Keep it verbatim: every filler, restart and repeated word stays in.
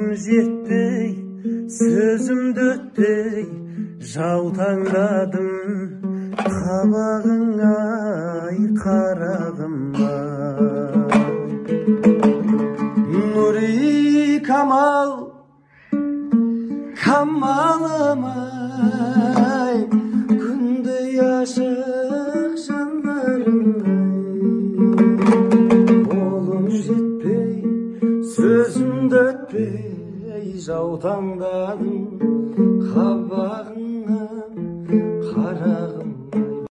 Қолым жетпей, сөзімді өтпей, жаутаңдадым. Қабағың ай қарағым ай. Нұри камал, камалым ай, күндей ашық жандарым ай. Қолым жетпей, сөзімді өтпей, жаутаңдадым.